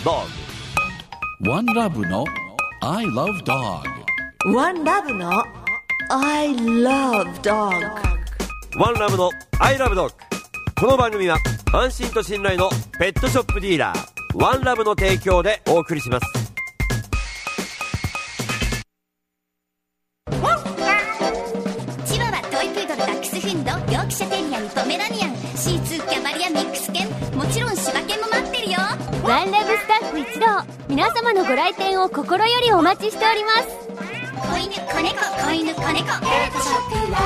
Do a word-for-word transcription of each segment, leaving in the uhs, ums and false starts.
Dog。 One Love の I Love Dog。 One Love の I Love Dog。 One Love の I Love Dog。 この番組は安心と信頼のペットショップディーラーワンラブの提供でお送りします。 チワワ、トイプードル、ダックスフンド、ヨークシャテリアにポメラニアン、シーツー、キャバリア、ミックス犬、もちろん柴犬も待ってるよ。 ワンラブスタッフ一同、皆様のご来店を心よりお待ちしております。 子犬、子猫、子犬、子猫、ペットショップワンラ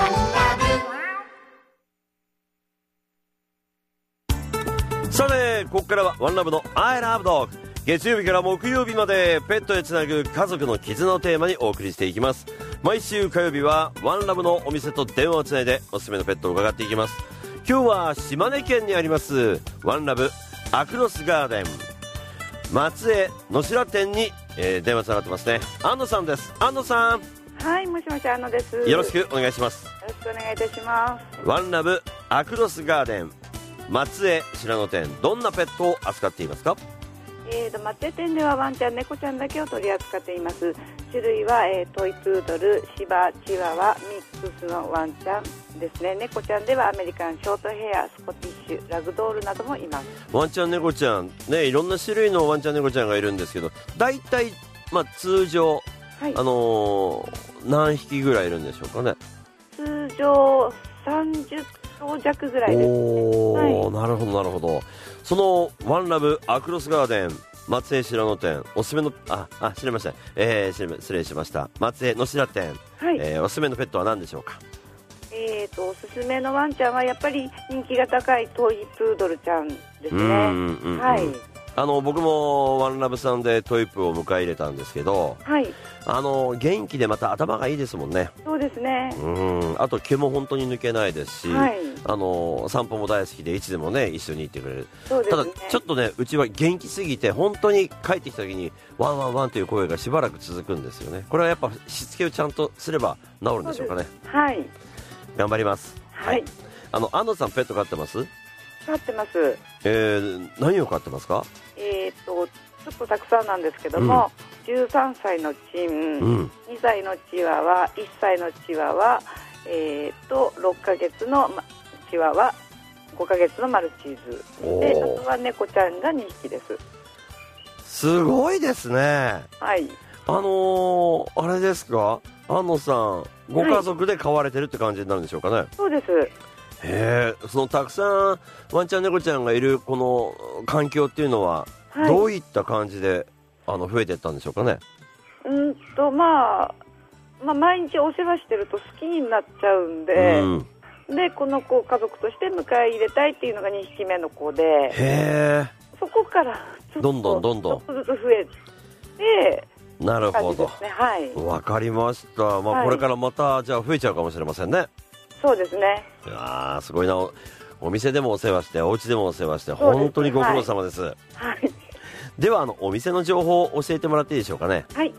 ブ。さてここからはワンラブの I Love Dog。 月曜日から木曜日までペットへつなぐ家族の絆をテーマにお送りしていきます。毎週火曜日はワンラブのお店と電話をつないでおすすめのペットを伺っていきます。今日は島根県にありますワンラブアクロスガーデン松江野白店に、えー、電話つながってますね。安野さんです。安野さん。 はい、もしもし、安野です。 よろしくお願いします。 よろしくお願いいたします。 ワンラブアクロスガーデン松江白野店、どんなペットを扱っていますか？ えーと、松江店ではワンちゃん、猫ちゃんだけを取り扱っています。種類は、えー、トイプードル、シバ、チワワ、ミックスのワンちゃんですね。猫ちゃんではアメリカンショートヘア、スコティッシュ、ラグドールなどもいます。 ワンちゃん猫ちゃんね、いろんな種類のワンちゃん猫ちゃんがいるんですけど、だいたい、まあ、通常、はい、あのー、何匹ぐらいいるんでしょうかね？ 通常さんじゅっとう弱ぐらいですね。 おー、 はい、 なるほどなるほど。そのワンラブアクロスガーデン松江白野店、おすすめのああ知りました、えー、失礼しました、松江野白店、はい、えー、おすすめのペットは何でしょうか？ えーとおすすめのワンちゃんはやっぱり人気が高いトイプードルちゃんですね。うんうんうん、はい、 あの僕もワンラブさんでトイプを迎え入れたんですけど、はい、あの元気でまた頭がいいですもんね。 そうですね。 うん、あと毛も本当に抜けないですし、はい、あの散歩も大好きでいつでもね一緒に行ってくれる。そうですね。ただちょっとねうちは元気すぎて本当に帰ってきた時にワンワンワンという声がしばらく続くんですよね。これはやっぱしつけをちゃんとすれば治るんでしょうかね。 はい、 頑張ります。はい、はい、あの安野さんペット飼ってます？ 飼ってます。 えー、何を飼ってますか？ えーとちょっとたくさんなんですけども、うん、じゅうさんさいのチン、うん、にさいのチワワ、いっさいのチワワ、えーとろっかげつのチワワ、ごかげつのマルチーズで、あとは猫ちゃんがにひきです。 すごいですね。 はい、 あのー、あれですか、安野さんご家族で飼われてるって感じになるんでしょうかね？はい、 そうです。 へえ、そのたくさんワンちゃん猫ちゃんがいるこの環境っていうのは、はい、どういった感じであの増えていったんでしょうかね？ うんと、まあ、まあ毎日お世話してると好きになっちゃうんで、うん、でこの子を家族として迎え入れたいっていうのがにひきめの子で、へえ、そこからちょっとどんどんどんどんちょっとずつ増えて、 なるほど、 ね、はい、 わかりました。まあ、はい、これからまたじゃあ増えちゃうかもしれませんね。 そうですね。 いやーすごいな。 お, お店でもお世話してお家でもお世話して本当にご苦労様です。はい、はい、ではあのお店の情報を教えてもらっていいでしょうかね？はい、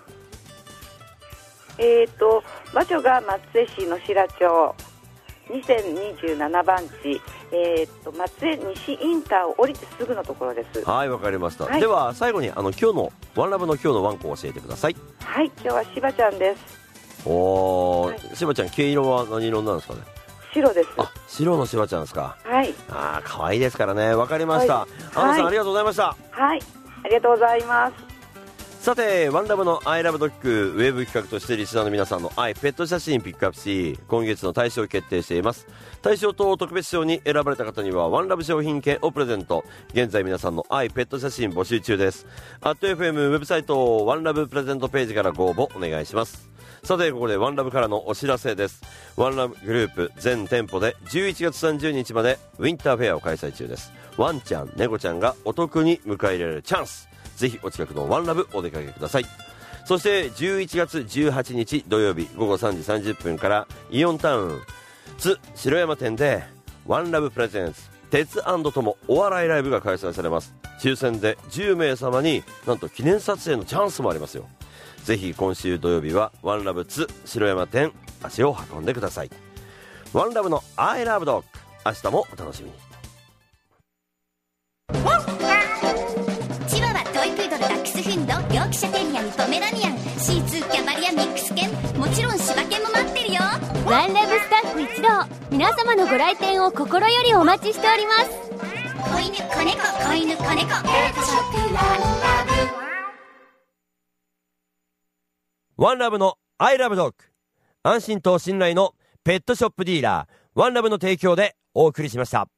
えーと場所が松江市野白町にせんにじゅうななばんち、えーと松江西インターを降りてすぐのところです。 はい、わかりました。はい、では最後にあの今日のワンラブの今日のワンコを教えてください。 はい、今日はしばちゃんです。 おー、はい、しばちゃん毛色は何色なんですかね？ 白です。 あ、白のしばちゃんですか？はい。あー、可愛いですからね。わかりました。はい、安野さん、はい、ありがとうございました。 はい、ありがとうございます。 さてワンラブのアイラブドッグウェブ企画としてリスナーの皆さんの愛ペット写真ピックアップし、今月の大賞を決定しています。大賞と特別賞に選ばれた方にはワンラブ商品券をプレゼント。現在皆さんの愛ペット写真募集中です。アット エフエム ウェブサイトワンラブプレゼントページからご応募お願いします。さてここでワンラブからのお知らせです。ワンラブグループ全店舗でじゅういちがつさんじゅうにちまでウィンターフェアを開催中です。ワンちゃん猫ちゃんがお得に迎え入れられるチャンス、ぜひお近くのワンラブお出かけください。そしてじゅういちがつじゅうはちにち土曜日ごごさんじさんじゅっぷんからイオンタウン津城山店でワンラブプレゼンツ鉄&友お笑いライブが開催されます。抽選でじゅうめいさまになんと記念撮影のチャンスもありますよ。ぜひ今週土曜日はワンラブ津城山店足を運んでください。ワンラブの I love dog、 明日もお楽しみに。 チワワ、トドルダックスフンド、ヨークシャテリアにポメラニアン、シーツーキャバリアミックス犬、もちろん柴犬も待ってるよ。 ワンラブスタッフ一同、皆様のご来店を心よりお待ちしております。 子犬子猫子犬子猫、ペットショップワンラブ。 ワンラブのアイラブドッグ、安心と信頼のペットショップディーラーワンラブの提供でお送りしました。